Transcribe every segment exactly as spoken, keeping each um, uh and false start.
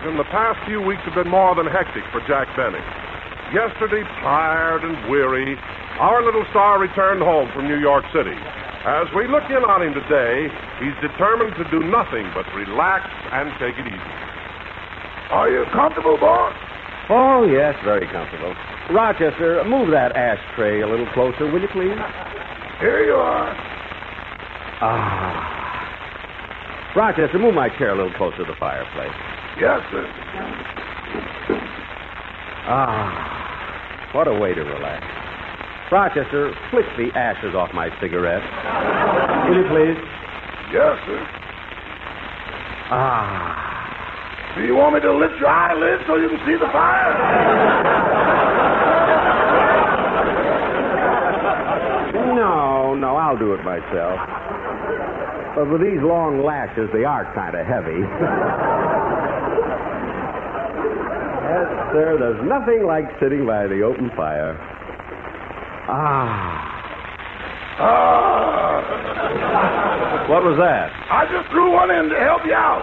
Washington, the past few weeks have been more than hectic for Jack Benny. Yesterday, tired and weary, our little star returned home from New York City. As we look in on him today, he's determined to do nothing but relax and take it easy. Are you comfortable, boss? Oh, yes, very comfortable. Rochester, move that ashtray a little closer, will you, please? Here you are. Ah. Rochester, move my chair a little closer to the fireplace. Yes, sir. Ah, what a way to relax. Rochester, flick the ashes off my cigarette. Will you, please? Yes, sir. Ah. Do you want me to lift your eyelids so you can see the fire? No, no, I'll do it myself. But with these long lashes, they are kind of heavy. Yes, sir, there's nothing like sitting by the open fire. Ah. Ah. What was that? I just threw one in to help you out.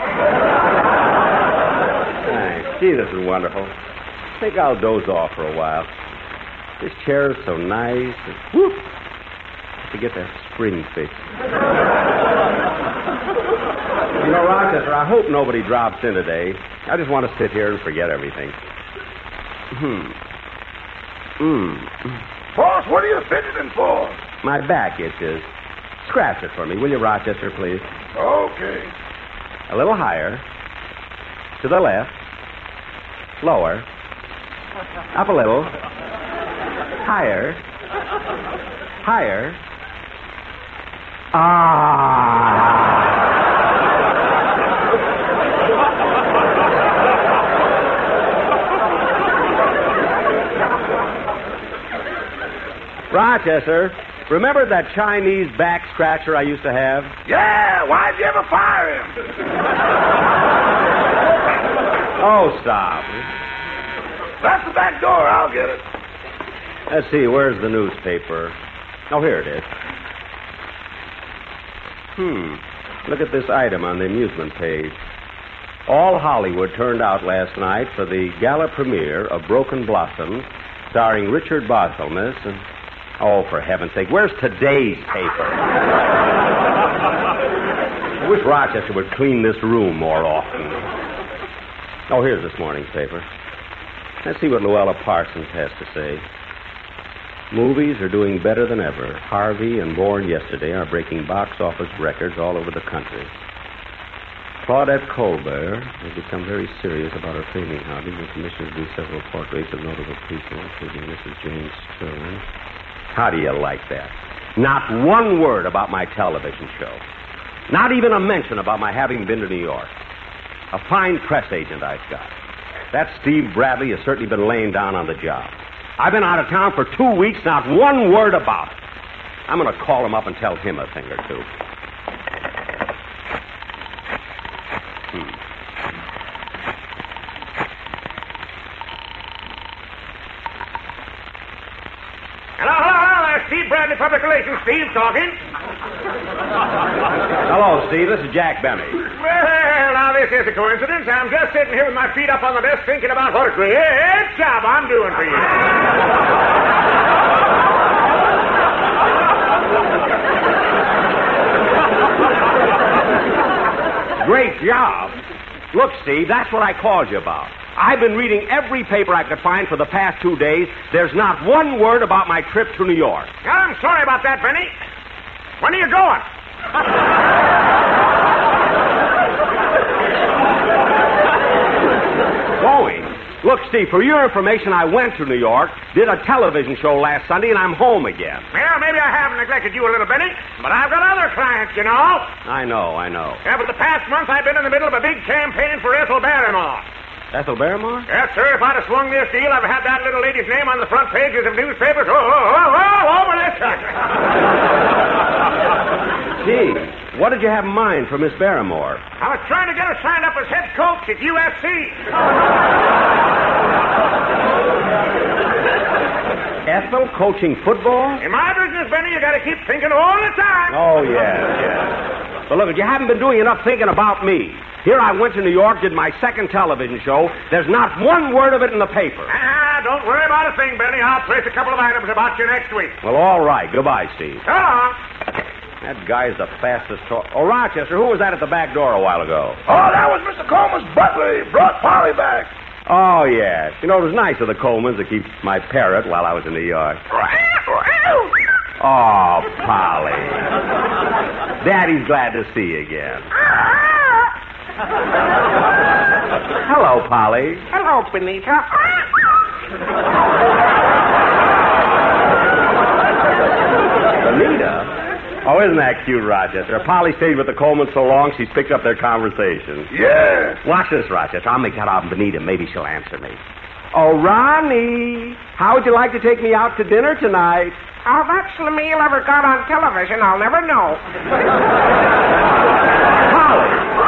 Thanks. Gee, this is wonderful. I think I'll doze off for a while. This chair is so nice. And, whoop, to get that spring fixed. You know, Rochester, I hope nobody drops in today. I just want to sit here and forget everything. Hmm. Hmm. Boss, what are you fidgeting for? My back itches. Scratch it for me, will you, Rochester, please? Okay. A little higher. To the left. Lower. Up a little. Higher. Higher. Ah. Rochester, remember that Chinese back scratcher I used to have? Yeah, why'd you ever fire him? Oh, stop. That's the back door. I'll get it. Let's see, where's the newspaper? Oh, here it is. Hmm. Look at this item on the amusement page. All Hollywood turned out last night for the gala premiere of Broken Blossoms, starring Richard Barthelmess and... Oh, for heaven's sake, where's today's paper? I wish Rochester would clean this room more often. Oh, here's this morning's paper. Let's see what Luella Parsons has to say. Movies are doing better than ever. Harvey and Born Yesterday are breaking box office records all over the country. Claudette Colbert has become very serious about her training hobbies and commissioned to do several portraits of notable people, including Missus James Sterling. How do you like that? Not one word about my television show. Not even a mention about my having been to New York. A fine press agent I've got. That Steve Bradley has certainly been laying down on the job. I've been out of town for two weeks, not one word about it. I'm going to call him up and tell him a thing or two. Hmm. Hello, hello, hello. There's Steve Bradley, Public Relations. Steve talking. Hello, Steve. This is Jack Benny. Well, now, this is a coincidence. I'm just sitting here with my feet up on the desk thinking about what a great job I'm doing for you. Great job. Look, Steve, that's what I called you about. I've been reading every paper I could find for the past two days. There's not one word about my trip to New York. I'm sorry about that, Benny. When are you going? Going? Look, Steve, for your information, I went to New York, did a television show last Sunday, and I'm home again. Well, maybe I have neglected you a little, Benny, but I've got other clients, you know. I know, I know. Yeah, but the past month I've been in the middle of a big campaign for Ethel Barrymore. Ethel Barrymore? Yes, sir. If I'd have swung this deal, I've had that little lady's name on the front pages of newspapers. Oh, oh, oh, all over this country. Gee, what did you have in mind for Miss Barrymore? I was trying to get her signed up as head coach at U S C. Ethel coaching football? In my business, Benny, you got to keep thinking all the time. Oh, yes, yes. But look, you haven't been doing enough thinking about me. Here I went to New York, did my second television show. There's not one word of it in the paper. Ah, don't worry about a thing, Benny. I'll place a couple of items about you next week. Well, all right. Goodbye, Steve. So long. That guy's the fastest talk. Oh, Rochester, who was that at the back door a while ago? Oh, that was Mister Coleman's butler. He brought Polly back. Oh, yes. You know, it was nice of the Colemans to keep my parrot while I was in New York. Oh, Polly. Daddy's glad to see you again. Hello, Polly. Hello, Benita. Benita? Oh, isn't that cute, Rochester? Polly stayed with the Colemans so long, she's picked up their conversation. Yeah. Watch this, Rochester. I'll make that out of Benita. Maybe she'll answer me. Oh, Ronnie, how would you like to take me out to dinner tonight? How that's the meal ever got on television, I'll never know. Polly!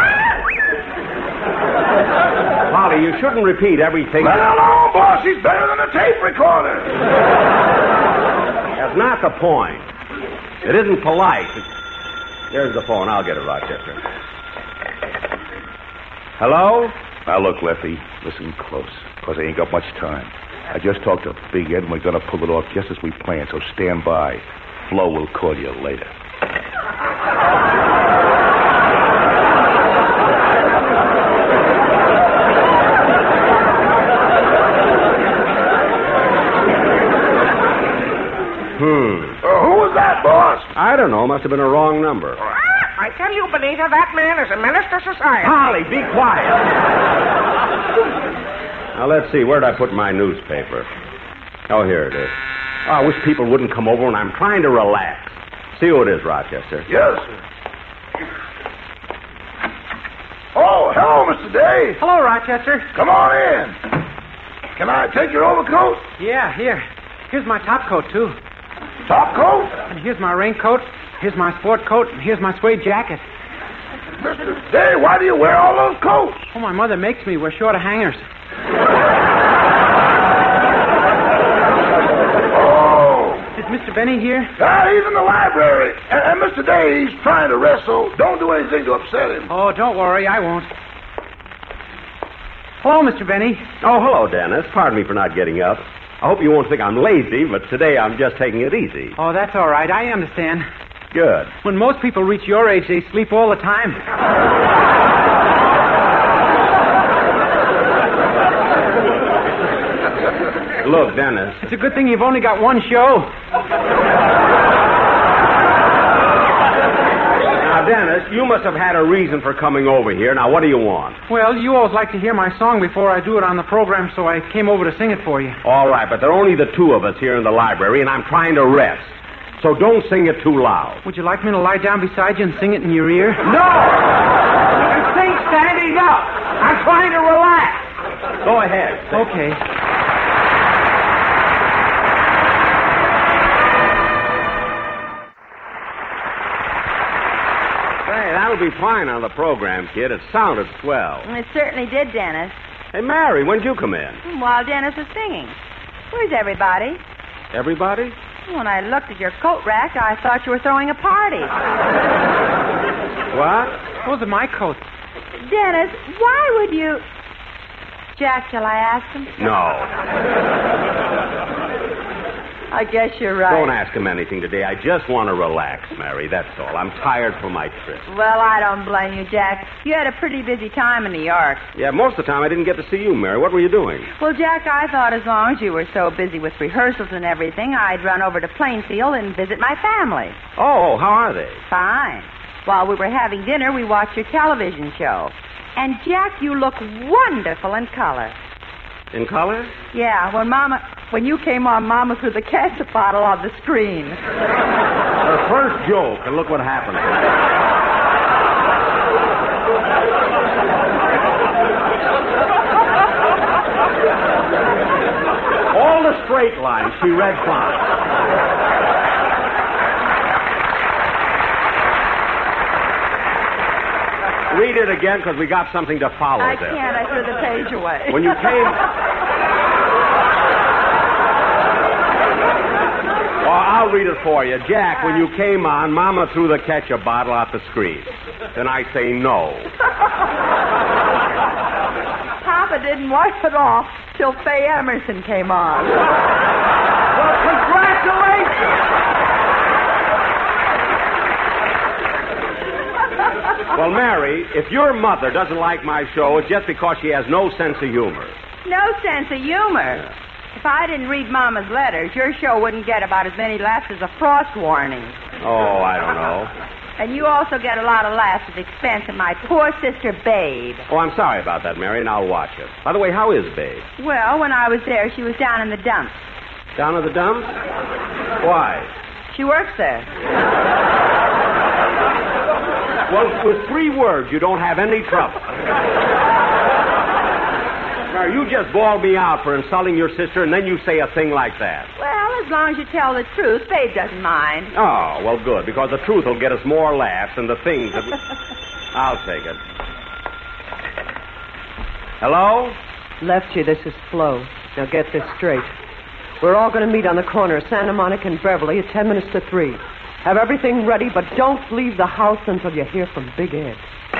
Polly, you shouldn't repeat everything. Let her alone, boss. She's better than a tape recorder. That's not the point. It isn't polite. It's... There's the phone. I'll get it, Rochester. Hello? Now, look, Lefty, listen close, because I ain't got much time. I just talked to Big Ed, and we're going to pull it off just as we planned, so stand by. Flo will call you later. Hmm. Uh, who was that, boss? I don't know. Must have been a wrong number. I tell you, Benita, that man is a menace to society. Polly, be quiet. Now, let's see. Where'd I put my newspaper? Oh, here it is. Oh, I wish people wouldn't come over when I'm trying to relax. See who it is, Rochester. Yes, sir. Oh, hello, Mister Day. Hello, Rochester. Come on in. Can I take your overcoat? Yeah, here. Here's my top coat, too. Top coat? And here's my raincoat. Here's my sport coat. And here's my suede jacket. Mister Day, why do you wear all those coats? Oh, my mother makes me wear shorter hangers. Oh. Is Mister Benny here? Ah, he's in the library. And, and Mister Day, he's trying to rest, so don't do anything to upset him. Oh, don't worry. I won't. Hello, Mister Benny. Oh, hello, Dennis. Pardon me for not getting up. I hope you won't think I'm lazy, but today I'm just taking it easy. Oh, that's all right. I understand. Good. When most people reach your age, they sleep all the time. Look, Dennis. It's a good thing you've only got one show. Now, Dennis, you must have had a reason for coming over here. Now, what do you want? Well, you always like to hear my song before I do it on the program, so I came over to sing it for you. All right, but there are only the two of us here in the library, and I'm trying to rest. So don't sing it too loud. Would you like me to lie down beside you and sing it in your ear? No! You sing standing up. I'm trying to relax. Go ahead. Okay. Say, that'll be fine on the program, kid. It sounded swell. It certainly did, Dennis. Hey, Mary, when'd you come in? While Dennis was singing. Where's everybody? Everybody? When I looked at your coat rack, I thought you were throwing a party. What? Those are my coats. Dennis, why would you... Jack, shall I ask him? No. I guess you're right. Don't ask him anything today. I just want to relax, Mary. That's all. I'm tired from my trip. Well, I don't blame you, Jack. You had a pretty busy time in New York. Yeah, most of the time I didn't get to see you, Mary. What were you doing? Well, Jack, I thought as long as you were so busy with rehearsals and everything, I'd run over to Plainfield and visit my family. Oh, how are they? Fine. While we were having dinner, we watched your television show. And, Jack, you look wonderful in color. In color? Yeah, when Mama... When you came on, Mama threw the ketchup bottle on the screen. Her first joke, and look what happened. All the straight lines, she read fine. Read it again, because we got something to follow I there. can't. I threw the page away. When you came... I'll read it for you. Jack, when you came on, Mama threw the ketchup bottle out the screen. Then I say no. Papa didn't wipe it off till Faye Emerson came on. Well, congratulations! Well, Mary, if your mother doesn't like my show, it's just because she has no sense of humor. No sense of humor. Yeah. If I didn't read Mama's letters, your show wouldn't get about as many laughs as a frost warning. Oh, I don't know. And you also get a lot of laughs at the expense of my poor sister, Babe. Oh, I'm sorry about that, Mary, and I'll watch it. By the way, how is Babe? Well, when I was there, she was down in the dumps. Down at the dumps? Why? She works there. Well, with three words, you don't have any trouble. Mary, you just bawled me out for insulting your sister, and then you say a thing like that. Well, as long as you tell the truth, Babe doesn't mind. Oh, well, good, because the truth will get us more laughs than the things that... I'll take it. Hello? Lefty, this is Flo. Now get this straight. We're all going to meet on the corner of Santa Monica and Beverly at ten minutes to three. Have everything ready, but don't leave the house until you hear from Big Ed.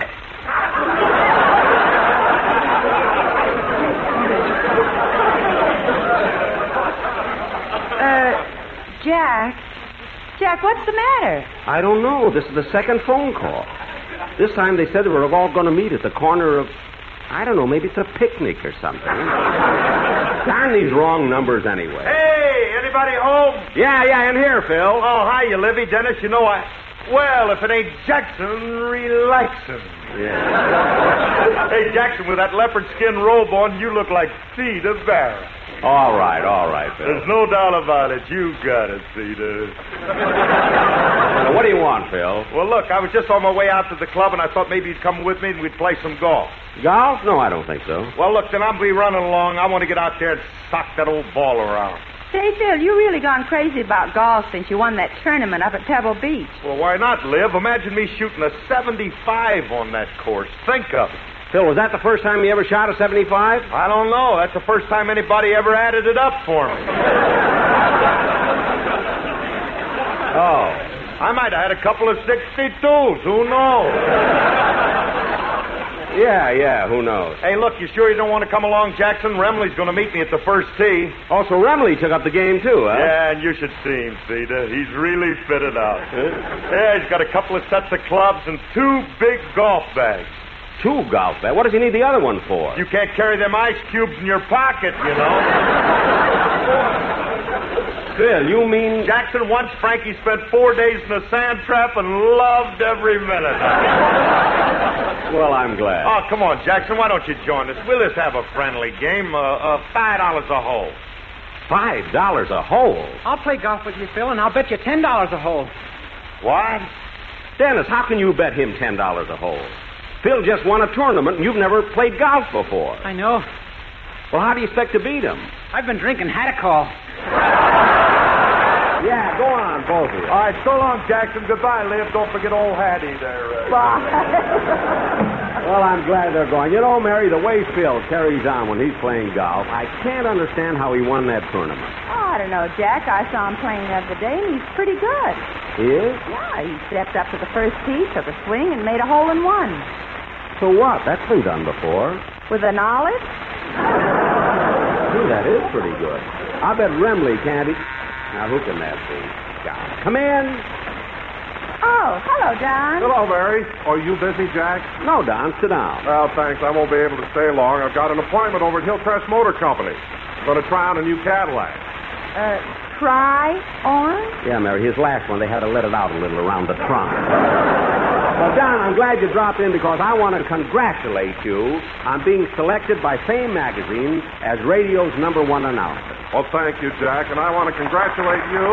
Uh, Jack? Jack, what's the matter? I don't know. This is the second phone call. This time they said they were all going to meet at the corner of... I don't know, maybe it's a picnic or something. Darn these wrong numbers anyway. Hey, anybody home? Yeah, yeah, in here, Phil. Oh, hi, you Livy, Dennis. You know I... Well, if it ain't Jackson, relaxing. Yeah. Hey, Jackson, with that leopard skin robe on, you look like Cedar Barra. All right, all right, Phil. There's no doubt about it. You got it, Cedar. Now, what do you want, Phil? Well, look, I was just on my way out to the club, and I thought maybe you'd come with me and we'd play some golf. Golf? No, I don't think so. Well, look, then I'll be running along. I want to get out there and sock that old ball around. Say, Phil, you really gone crazy about golf since you won that tournament up at Pebble Beach. Well, why not, Liv? Imagine me shooting a seventy-five on that course. Think of it. Phil, was that the first time you ever shot a seventy-five? I don't know. That's the first time anybody ever added it up for me. Oh. I might have had a couple of sixty-twos. Who knows? Yeah, yeah, who knows? Hey, look, you sure you don't want to come along, Jackson? Remley's going to meet me at the first tee. Also, Remley took up the game, too, huh? Yeah, and you should see him, Cedar. He's really fitted out. Yeah, he's got a couple of sets of clubs and two big golf bags. Two golf bags? What does he need the other one for? You can't carry them ice cubes in your pocket, you know. Phil, you mean... Jackson, once Frankie spent four days in a sand trap and loved every minute. Well, I'm glad. Oh, come on, Jackson. Why don't you join us? We'll just have a friendly game. Uh, uh, five dollars a hole. Five dollars a hole? I'll play golf with you, Phil, and I'll bet you ten dollars a hole. What? Dennis, how can you bet him ten dollars a hole? Phil just won a tournament, and you've never played golf before. I know. Well, how do you expect to beat him? I've been drinking Hadacol. Yeah, go on, both of you. All right, so long, Jackson. Goodbye, Liv. Don't forget old Hattie there. Uh... Bye. Well, I'm glad they're going. You know, Mary, the way Phil carries on when he's playing golf, I can't understand how he won that tournament. Oh, I don't know, Jack. I saw him playing the other day, and he's pretty good. He is? Yeah, he stepped up to the first tee, took a swing, and made a hole in one. So what? That's been done before. With an olive? Gee, that is pretty good. I bet Remley can't... E- now, who can that be? John. Come in. Oh, hello, Don. Hello, Mary. Are you busy, Jack? No, Don, sit down. Well, thanks. I won't be able to stay long. I've got an appointment over at Hillcrest Motor Company. I'm going to try on a new Cadillac. Uh, try on? Yeah, Mary, his last one, they had to let it out a little around the trunk. Well, Don, I'm glad you dropped in because I want to congratulate you on being selected by Fame Magazine as radio's number one announcer. Well, thank you, Jack, and I want to congratulate you.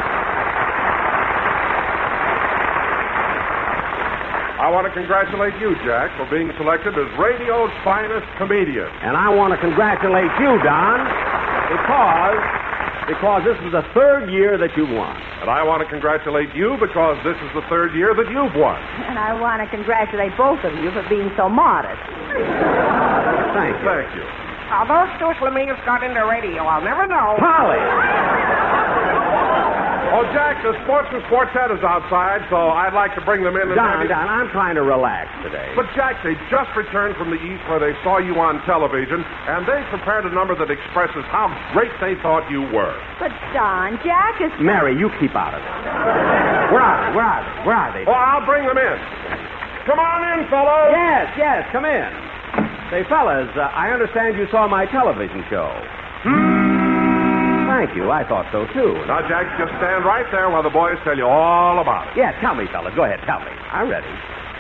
I want to congratulate you, Jack, for being selected as radio's finest comedian. And I want to congratulate you, Don, because because this is the third year that you've won. And I want to congratulate you because this is the third year that you've won. And I want to congratulate both of you for being so modest. Thank you. Thank you. How those two Flamingos got into radio, I'll never know. Polly! Oh, Jack, the Sportsman's Quartet is outside, so I'd like to bring them in. And Don, maybe... Don, I'm trying to relax today. But, Jack, they just returned from the East where they saw you on television, and they prepared a number that expresses how great they thought you were. But, Don, Jack is... Mary, you keep out of it. Where are they? Where are they? Where are they? Oh, I'll bring them in. Come on in, fellows. Yes, yes, come in. Say, fellas, uh, I understand you saw my television show. Thank you. I thought so, too. Now, Jack, just stand right there while the boys tell you all about it. Yeah, tell me, fellas. Go ahead, tell me. I'm ready.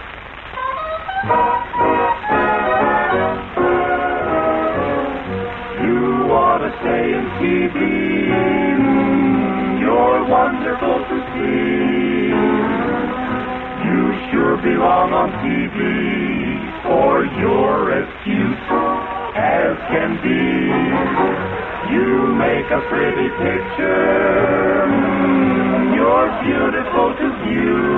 You ought to stay in T V. You're wonderful to see. You sure belong on T V, for you're as cute as can be. You make a pretty picture. You're beautiful to view.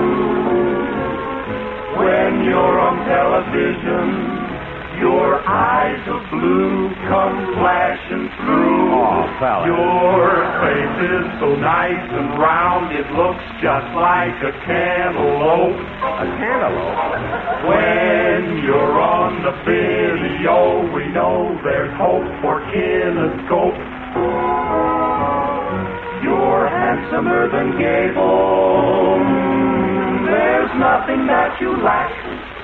When you're on television, your eyes of blue come flashing through. Oh, fella. Your face is so nice and round, it looks just like a cantaloupe. A cantaloupe? When you're on the video, we know there's hope for Kinescope. You're handsomer than Gable. There's nothing that you lack.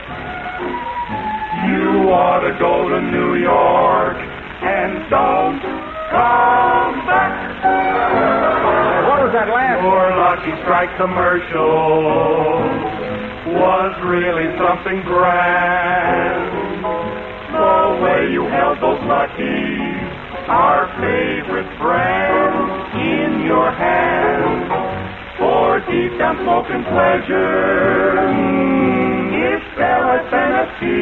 You ought to go to New York and don't come back. What was that last Your Lucky Strike commercial was really something grand. The way you held those Luckies, our favorite brand, in your hand for deep down smoking pleasure. It's L S N F T.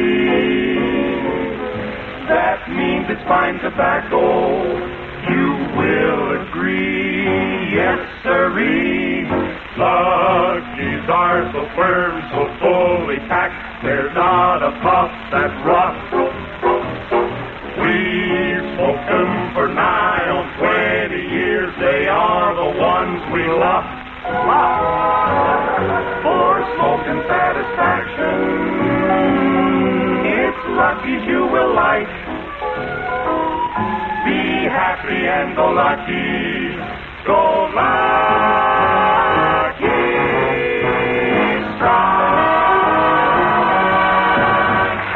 That means it's fine tobacco. You will agree, yes, sirree. Luckies are so firm, so fully packed. There's not a puff that's rough. We've smoked them for nigh on twenty years. They are the ones we love. For smoking satisfaction, it's Luckies you will like. Be happy and go lucky. Go lucky strike.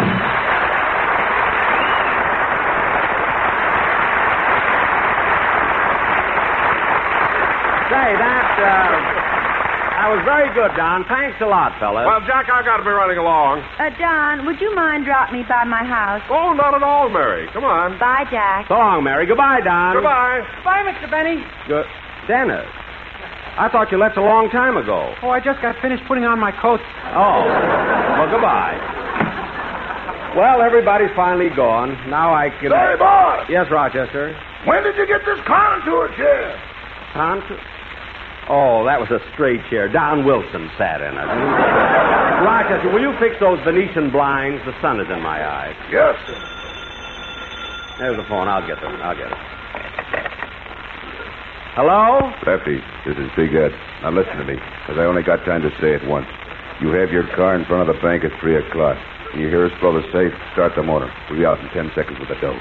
Say, that, uh, that was very good, Don. Thanks a lot, fellas. Well, Jack, I've got to be running along. Uh, Don, would you mind dropping me by my house? Oh, not at all, Mary. Come on. Bye, Jack. So long, Mary. Goodbye, Don. Goodbye. Bye, Mister Benny. Good. Dennis, I thought you left a long time ago. Oh, I just got finished putting on my coat. Oh. Well, goodbye. Well, everybody's finally gone. Now I can... Say, boss, Yes, Rochester? when did you get this contour chair? Contour? Oh, that was a straight chair. Don Wilson sat in it. Rochester, will you fix those Venetian blinds? The sun is in my eyes. Yes, sir. There's the phone. I'll get them. I'll get it. Hello? Lefty, this is Big Ed. Now listen to me, because I only got time to say it once. You have your car in front of the bank at three o'clock. When you hear us blow the safe, start the motor. We'll be out in ten seconds with the dough.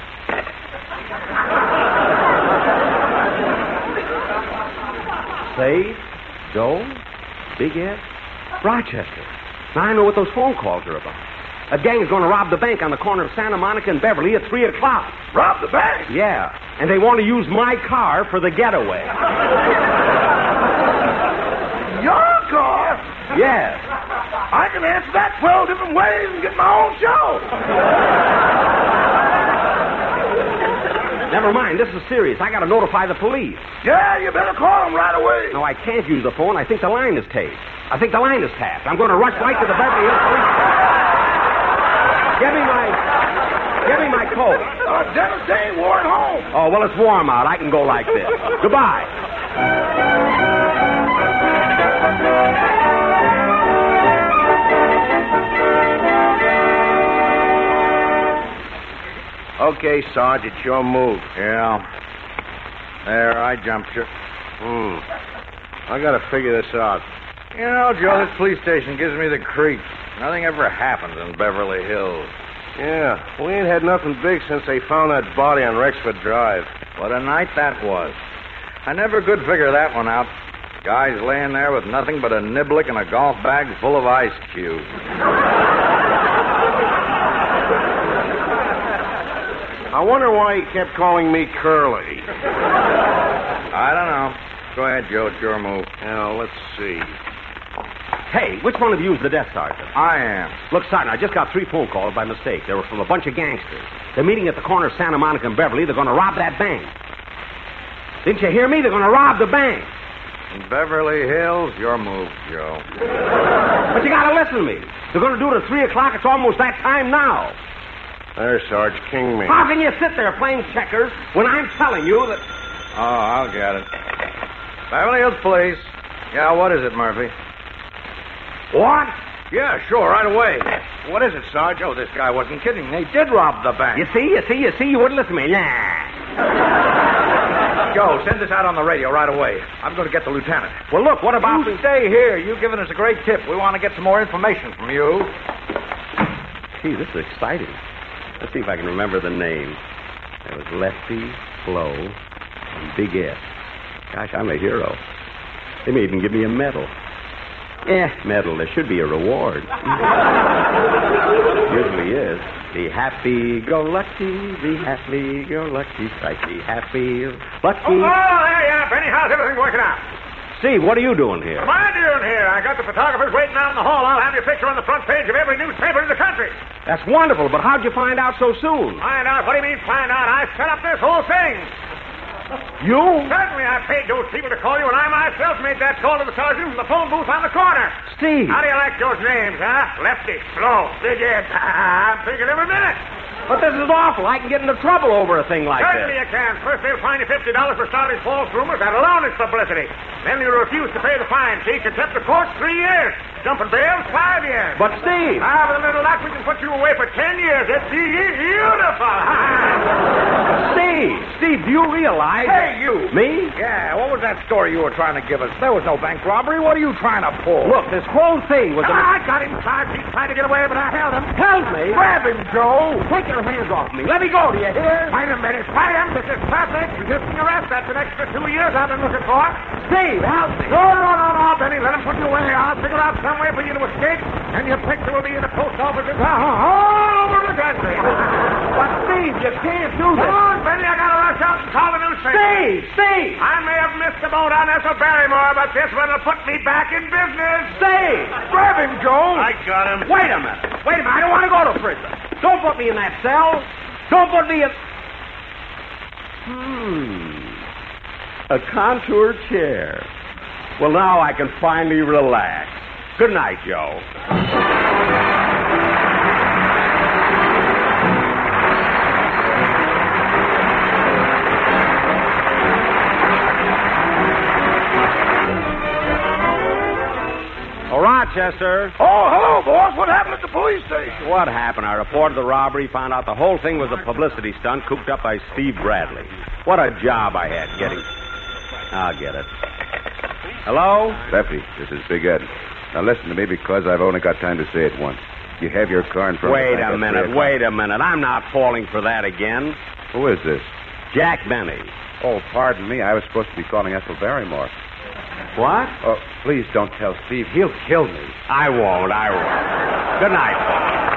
Safe? Joe? Big Ed? Rochester. Now I know what those phone calls are about. A gang's going to rob the bank on the corner of Santa Monica and Beverly at three o'clock. Rob the bank? Yeah, and they want to use my car for the getaway. Your car? Yes. I can answer that twelve different ways and get my own show. Never mind, this is serious. I got to notify the police. Yeah, you better call them right away. No, I can't use the phone. I think the line is taped. I think the line is tapped. I'm going to rush right to the Beverly Hills Police Station. Give me my... Give me my coat. Uh, Dennis, they ain't wore it home. Oh, well, it's warm out. I can go like this. Goodbye. Okay, Sarge, it's your move. Yeah. There, I jumped you. Hmm. I gotta figure this out. You know, Joe, this police station gives me the creeps. Nothing ever happens in Beverly Hills. Yeah, we ain't had nothing big since they found that body on Rexford Drive. What a night that was. I never could figure that one out. Guys laying there with nothing but a niblick and a golf bag full of ice cubes. I wonder why he kept calling me Curly. I don't know. Go ahead, Joe. It's your move. Now, let's see. Hey, which one of you is the desk sergeant? I am. Look, Sergeant, I just got three phone calls by mistake. They were from a bunch of gangsters. They're meeting at the corner of Santa Monica and Beverly. They're going to rob that bank. Didn't you hear me? They're going to rob the bank. In Beverly Hills, your move, Joe. But you got to listen to me. They're going to do it at three o'clock. It's almost that time now. There, Sarge, king me. How can you sit there playing checkers when I'm telling you that... Oh, I'll get it. Beverly Hills Police. Yeah, what is it, Murphy? What? Yeah, sure, right away. What is it, Sarge? Oh, this guy wasn't kidding. They did rob the bank. You see, you see, you see, you wouldn't listen to me. Nah. Joe, send this out on the radio right away. I'm going to get the lieutenant. Well, look, what about... You stay here. You've given us a great tip. We want to get some more information from you. Gee, this is exciting. Let's see if I can remember the name. There was Lefty, Flo, and Big S. Gosh, I'm a hero. They may even give me a medal. Eh, medal. There should be a reward. Usually is. Be happy-go-lucky, be happy-go-lucky, strike be happy-lucky. Oh, oh, there you are, Benny. How's everything working out? Steve, what are you doing here? What am I doing here? I got the photographers waiting out in the hall. I'll have your picture on the front page of every newspaper in the country. That's wonderful, but how'd you find out so soon? Find out? What do you mean find out? I set up this whole thing. You? Certainly, I paid those people to call you, and I myself made that call to the sergeant from the phone booth on the corner. Steve. How do you like those names, huh? Lefty, Slow, Big Ed. I'm thinking every minute. But this is awful. I can get into trouble over a thing like Certainly this. you can. First, they'll fine you fifty dollars for starting false rumors. That alone is publicity. Then you refuse to pay the fine. See, contempt of court, three years. Jumping bail, five years. But, Steve. Ah, with a little luck, we can put you away for ten years. It's beautiful. Steve, Steve, do you realize... Hey, you. Me? Yeah, what was that story you were trying to give us? There was no bank robbery. What are you trying to pull? Look, this whole thing was... Ah, a... I got him, Sarge. He's trying to get away, but I held him. Held me? Grab him, Joe. Take your hands off me. Let me go, do you hear? Wait a minute. Fight him. This is perfect. Resisting arrest. That's an extra two years I've been looking for. Steve, help me. No, no, no, no, Benny. Let him put you away. I'll figure out some way for you to escape, and your picture will be in the post office in town all over the country. But, Steve, you can't do this. Come on, Benny. I gotta rush out and call the newspaper. Steve, Steve. I may have missed the boat on Ethel Barrymore, but this one will put me back in business. Steve. Grab him, Joe. I got him. Wait a minute. Wait a minute. I don't want to go to prison. Don't put me in that cell. Don't put me in... Hmm. A contour chair. Well, now I can finally relax. Good night, Joe. Oh, Rochester. Oh, hello, boss. What happened at the police station? What happened? I reported the robbery, found out the whole thing was a publicity stunt cooked up by Steve Bradley. What a job I had getting... I'll get it. Hello? Lefty, this is Big Ed. Now listen to me because I've only got time to say it once. You have your car in front Wait of the a minute, wait a minute. I'm not falling for that again. Who is this? Jack Benny. Oh, pardon me. I was supposed to be calling Ethel Barrymore. What? Oh, please don't tell Steve. He'll kill me. I won't, I won't. Good night, folks.